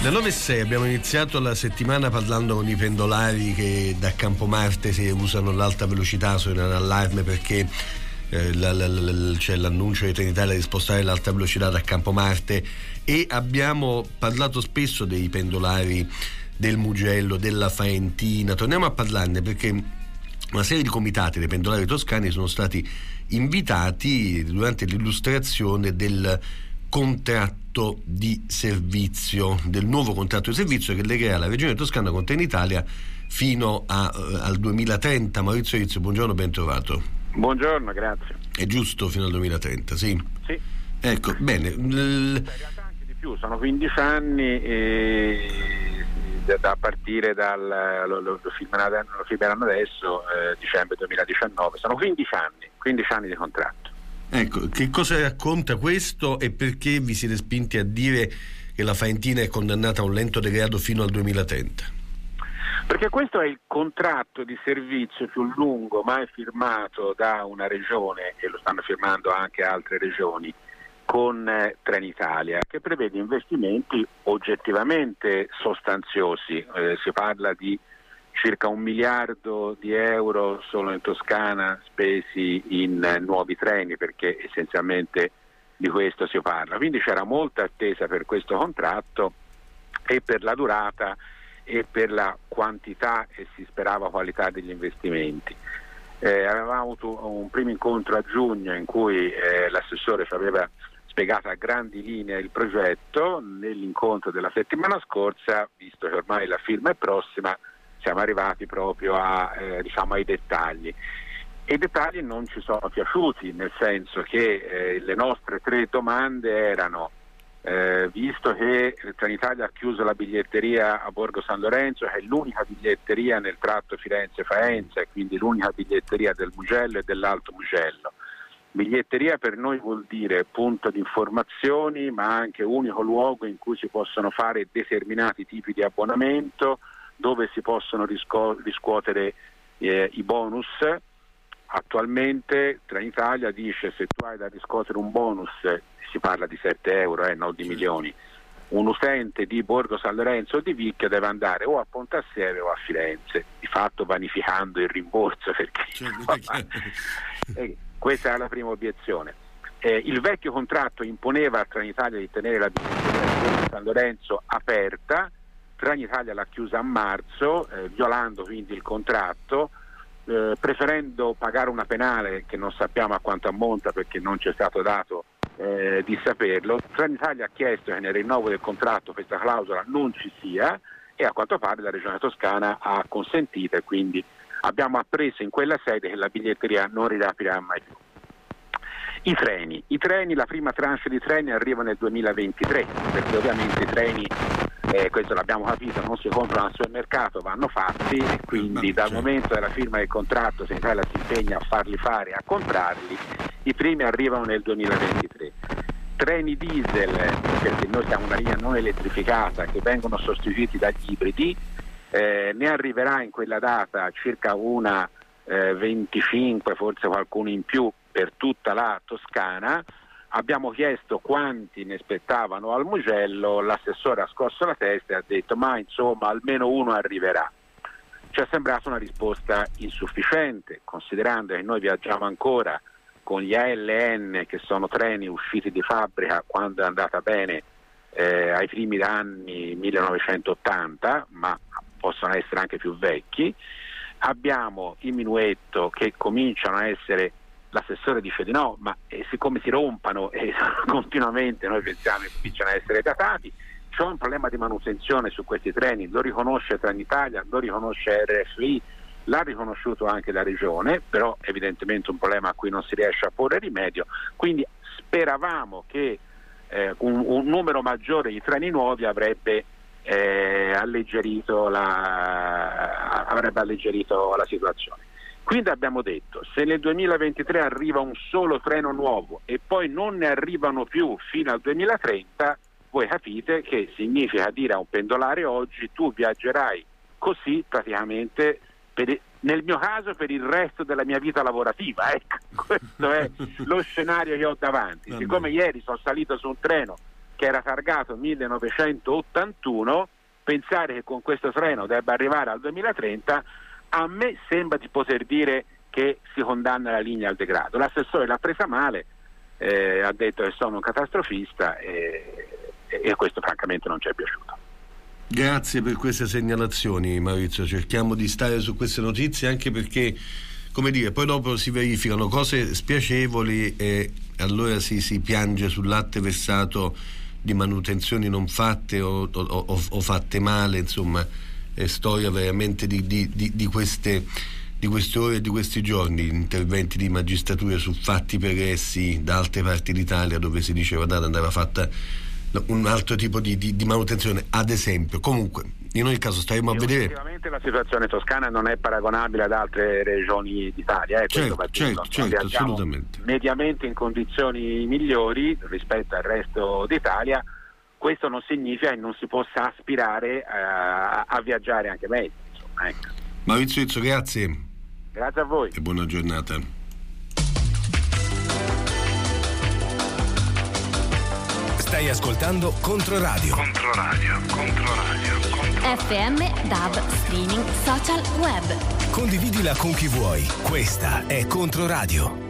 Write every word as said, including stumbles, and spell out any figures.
alle nove e sei abbiamo iniziato la settimana parlando con i pendolari che da Campomarte si usano l'alta velocità, sono in allarme perché eh, la, la, la, c'è l'annuncio di Trenitalia di spostare l'alta velocità da Campomarte, e abbiamo parlato spesso dei pendolari del Mugello, della Faentina. Torniamo a parlarne perché una serie di comitati dei pendolari toscani sono stati invitati durante l'illustrazione del contratto di servizio, del nuovo contratto di servizio che legherà la regione toscana con Trenitalia fino a, uh, al duemilatrenta. Maurizio Rizzo, buongiorno, ben trovato. Buongiorno, grazie. È giusto, fino al duemilatrenta, sì? Sì. Ecco, bene. L... In realtà anche di più, sono quindici anni e da partire dal lo, lo, lo, firmeranno, lo firmeranno adesso, eh, dicembre duemiladiciannove, sono quindici anni, quindici anni di contratto. Ecco, che cosa racconta questo e perché vi siete spinti a dire che la Faentina è condannata a un lento degrado fino al duemilatrenta? Perché questo è il contratto di servizio più lungo mai firmato da una regione, e lo stanno firmando anche altre regioni, con eh, Trenitalia, che prevede investimenti oggettivamente sostanziosi. Eh, si parla di circa un miliardo di euro solo in Toscana spesi in eh, nuovi treni, perché essenzialmente di questo si parla. Quindi c'era molta attesa per questo contratto e per la durata e per la quantità e si sperava qualità degli investimenti. Eh, avevamo avuto un primo incontro a giugno in cui eh, l'assessore ci aveva spiegato a grandi linee il progetto. Nell'incontro della settimana scorsa, visto che ormai la firma è prossima, siamo arrivati proprio a, eh, diciamo ai dettagli. E i dettagli non ci sono piaciuti, nel senso che eh, le nostre tre domande erano eh, visto che Trenitalia ha chiuso la biglietteria a Borgo San Lorenzo, che è l'unica biglietteria nel tratto Firenze-Faenza e quindi l'unica biglietteria del Mugello e dell'Alto Mugello. Biglietteria per noi vuol dire punto di informazioni, ma anche unico luogo in cui si possono fare determinati tipi di abbonamento, dove si possono risco- riscuotere eh, i bonus. Attualmente Trenitalia dice se tu hai da riscuotere un bonus, si parla di sette euro, eh, non di milioni, un utente di Borgo San Lorenzo o di Vicchio deve andare o a Pontassieve o a Firenze, di fatto vanificando il rimborso, perché eh, questa è la prima obiezione. Eh, il vecchio contratto imponeva a Trenitalia di tenere la biglietteria di Borgo San Lorenzo aperta. Trenitalia l'ha chiusa a marzo, eh, violando quindi il contratto, eh, preferendo pagare una penale che non sappiamo a quanto ammonta perché non ci è stato dato eh, di saperlo. Trenitalia ha chiesto che nel rinnovo del contratto questa clausola non ci sia e a quanto pare la Regione Toscana ha consentito, e quindi abbiamo appreso in quella sede che la biglietteria non riaprirà mai più. I treni, i treni, la prima tranche di treni arriva nel duemilaventitré, perché ovviamente i treni, eh, questo l'abbiamo capito, non si comprano al supermercato, vanno fatti, e quindi dal momento della firma del contratto Trenitalia si impegna a farli fare e a comprarli. I primi arrivano nel duemilaventitré. Treni diesel, perché noi siamo una linea non elettrificata, che vengono sostituiti dagli ibridi, eh, ne arriverà in quella data circa una eh, venticinque, forse qualcuno in più, per tutta la Toscana. Abbiamo chiesto quanti ne aspettavano al Mugello, l'assessore ha scosso la testa e ha detto ma insomma almeno uno arriverà. Ci è sembrata una risposta insufficiente, considerando che noi viaggiamo ancora con gli A L N, che sono treni usciti di fabbrica quando è andata bene eh, ai primi anni millenovecentottanta, ma possono essere anche più vecchi. Abbiamo i minuetto che cominciano a essere, l'assessore dice di no, ma eh, siccome si rompano e eh, continuamente noi pensiamo che cominciano a essere datati. C'è un problema di manutenzione su questi treni, lo riconosce Trenitalia, lo riconosce R F I, l'ha riconosciuto anche la regione, però evidentemente un problema a cui non si riesce a porre rimedio, quindi speravamo che eh, un, un numero maggiore di treni nuovi avrebbe eh, alleggerito la, avrebbe alleggerito la situazione. Quindi abbiamo detto, se nel duemilaventitré arriva un solo treno nuovo e poi non ne arrivano più fino al duemilatrenta, voi capite che significa dire a un pendolare oggi tu viaggerai così praticamente, per, nel mio caso, per il resto della mia vita lavorativa. Ecco, questo è lo scenario che ho davanti. Siccome ieri sono salito su un treno che era targato millenovecentottantuno, pensare che con questo treno debba arrivare al duemilatrenta, a me sembra di poter dire che si condanna la linea al degrado. L'assessore l'ha presa male, eh, ha detto che sono un catastrofista e, e questo francamente non ci è piaciuto. Grazie per queste segnalazioni, Maurizio, cerchiamo di stare su queste notizie, anche perché, come dire, poi dopo si verificano cose spiacevoli e allora si, si piange sul latte versato di manutenzioni non fatte o, o, o, o fatte male, insomma è storia veramente di, di, di, di queste di queste ore e di questi giorni, interventi di magistratura su fatti pregressi da altre parti d'Italia dove si diceva che andava fatta un altro tipo di, di, di manutenzione, ad esempio. Comunque in ogni caso staremo a vedere. Effettivamente la situazione toscana non è paragonabile ad altre regioni d'Italia, eh, certo, certo, certo, assolutamente, mediamente in condizioni migliori rispetto al resto d'Italia. Questo non significa che non si possa aspirare a, a viaggiare anche meglio, insomma, ecco. Maurizio Izzo, grazie. Grazie a voi e buona giornata. Stai ascoltando Controradio. Controradio, Controradio, Controradio. F M, D A B, streaming, social, web. Condividila con chi vuoi. Questa è Controradio.